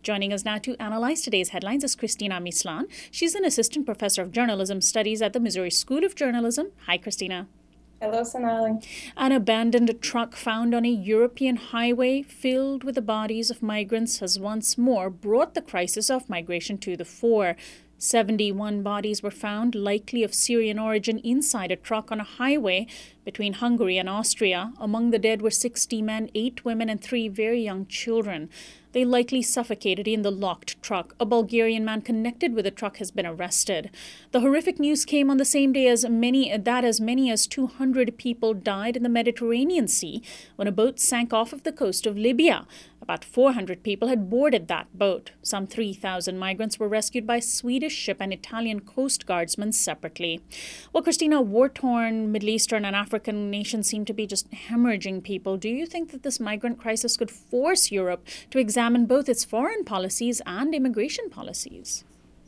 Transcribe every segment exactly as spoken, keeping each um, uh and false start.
Joining us now to analyze today's headlines is Christina Mislan. She's an assistant professor of journalism studies at the Missouri School of Journalism. Hi, Christina. Hello, Sonali. An abandoned truck found on a European highway filled with the bodies of migrants has once more brought the crisis of migration to the fore. seventy-one bodies were found, likely of Syrian origin, inside a truck on a highway between Hungary and Austria. Among the dead were sixty men, eight women, and three very young children. They likely suffocated in the locked truck. A Bulgarian man connected with the truck has been arrested. The horrific news came on the same day as many that as many as two hundred people died in the Mediterranean Sea when a boat sank off of the coast of Libya. About four hundred people had boarded that boat. Some three thousand migrants were rescued by Swedish ship and Italian Coast Guardsmen separately. Well, Christina, war-torn Middle Eastern and African nations seem to be just hemorrhaging people. Do you think that this migrant crisis could force Europe to examine both its foreign policies and immigration policies?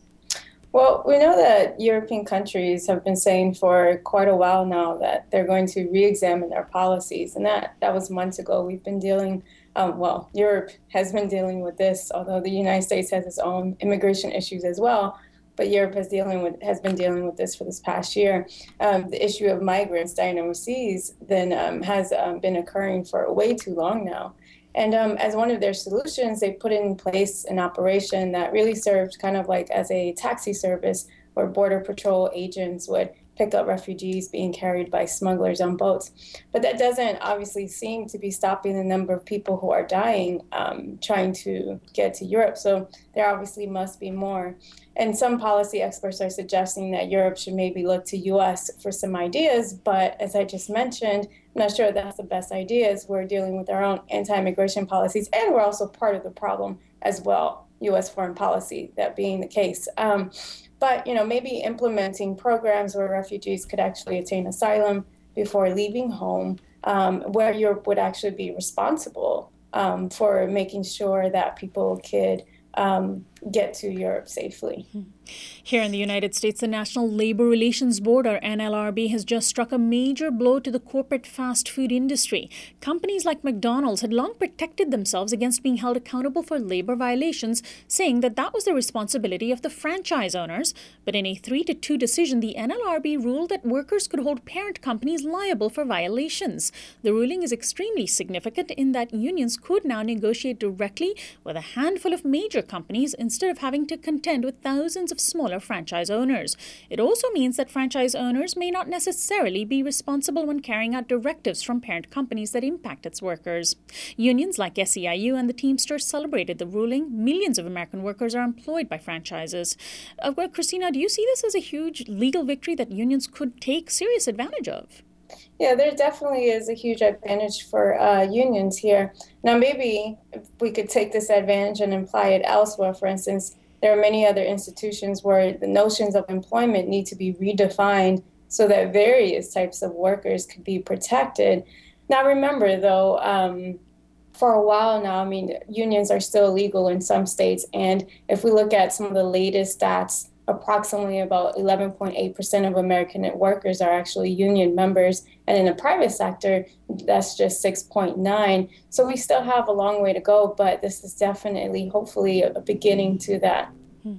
Well, we know that European countries have been saying for quite a while now that they're going to re-examine their policies, and that, that was months ago. We've been dealing, um, well, Europe has been dealing with this, although the United States has its own immigration issues as well. But Europe has dealing with has been dealing with this for this past year. Um, the issue of migrants dying overseas then um, has um, been occurring for way too long now. And um, as one of their solutions, they put in place an operation that really served kind of like as a taxi service where Border Patrol agents would pick up refugees being carried by smugglers on boats. But that doesn't obviously seem to be stopping the number of people who are dying um, trying to get to Europe. So there obviously must be more. And some policy experts are suggesting that Europe should maybe look to U S for some ideas. But as I just mentioned, I'm not sure that's the best idea, as we're dealing with our own anti-immigration policies, and we're also part of the problem as well, U S foreign policy, that being the case. Um, but, you know, maybe implementing programs where refugees could actually attain asylum before leaving home, um, where Europe would actually be responsible um, for making sure that people could um, get to Europe safely. Here in the United States, the National Labor Relations Board, or N L R B, has just struck a major blow to the corporate fast food industry. Companies like McDonald's had long protected themselves against being held accountable for labor violations, saying that that was the responsibility of the franchise owners. But in a three to two decision, the N L R B ruled that workers could hold parent companies liable for violations. The ruling is extremely significant in that unions could now negotiate directly with a handful of major companies instead of having to contend with thousands of smaller franchise owners. It also means that franchise owners may not necessarily be responsible when carrying out directives from parent companies that impact its workers. Unions like S E I U and the Teamsters celebrated the ruling. Millions of American workers are employed by franchises. Uh, well, Christina, do you see this as a huge legal victory that unions could take serious advantage of? Yeah, there definitely is a huge advantage for uh, unions here. Now, maybe if we could take this advantage and apply it elsewhere. For instance, there are many other institutions where the notions of employment need to be redefined so that various types of workers could be protected. Now, remember, though, um, for a while now, I mean, unions are still illegal in some states. And if we look at some of the latest stats, approximately about eleven point eight percent of American workers are actually union members. And in the private sector, that's just six point nine. So we still have a long way to go, but this is definitely, hopefully, a beginning to that.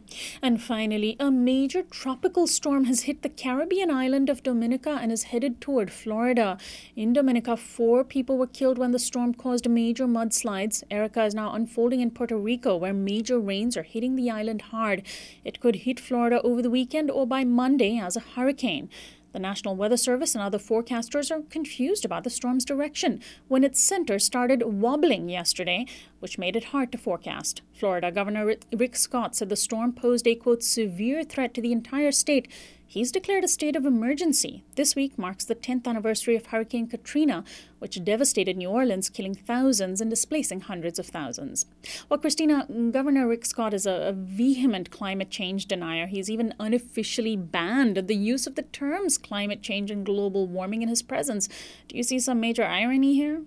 And finally, a major tropical storm has hit the Caribbean island of Dominica and is headed toward Florida. In Dominica, four people were killed when the storm caused major mudslides. Erica is now unfolding in Puerto Rico, where major rains are hitting the island hard. It could hit Florida over the weekend or by Monday as a hurricane. The National Weather Service and other forecasters are confused about the storm's direction when its center started wobbling yesterday, which made it hard to forecast. Florida Governor Rick Scott said the storm posed a, quote, severe threat to the entire state. He's declared a state of emergency. This week marks the tenth anniversary of Hurricane Katrina, which devastated New Orleans, killing thousands and displacing hundreds of thousands. Well, Christina, Governor Rick Scott is a, a vehement climate change denier. He's even unofficially banned the use of the terms climate change and global warming in his presence. Do you see some major irony here?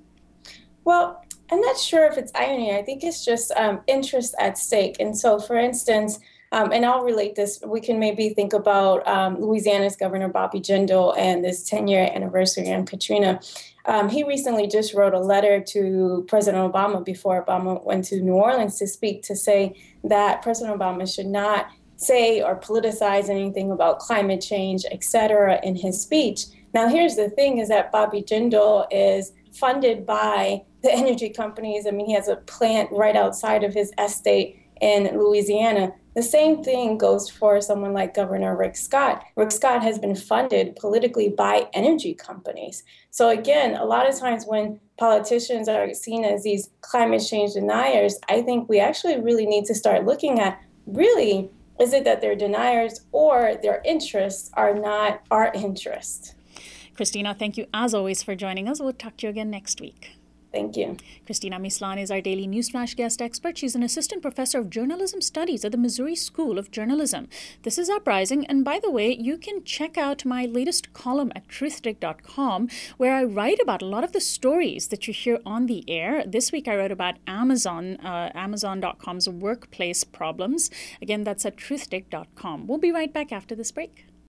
Well, I'm not sure if it's irony. I think it's just um, interest at stake. And so, for instance, Um, and I'll relate this. We can maybe think about um, Louisiana's Governor Bobby Jindal and this ten-year anniversary on Katrina. Um, he recently just wrote a letter to President Obama before Obama went to New Orleans to speak, to say that President Obama should not say or politicize anything about climate change, et cetera, in his speech. Now, here's the thing, is that Bobby Jindal is funded by the energy companies. I mean, he has a plant right outside of his estate in Louisiana. The same thing goes for someone like Governor Rick Scott. Rick Scott has been funded politically by energy companies. So again, a lot of times when politicians are seen as these climate change deniers, I think we actually really need to start looking at, really, is it that they're deniers or their interests are not our interests? Christina, thank you as always for joining us. We'll talk to you again next week. Thank you. Christina Mislan is our daily Newsflash guest expert. She's an assistant professor of journalism studies at the Missouri School of Journalism. This is Uprising, and by the way, you can check out my latest column at truth dig dot com, where I write about a lot of the stories that you hear on the air. This week I wrote about Amazon, uh, Amazon dot com's workplace problems. Again, that's at truth dig dot com. We'll be right back after this break.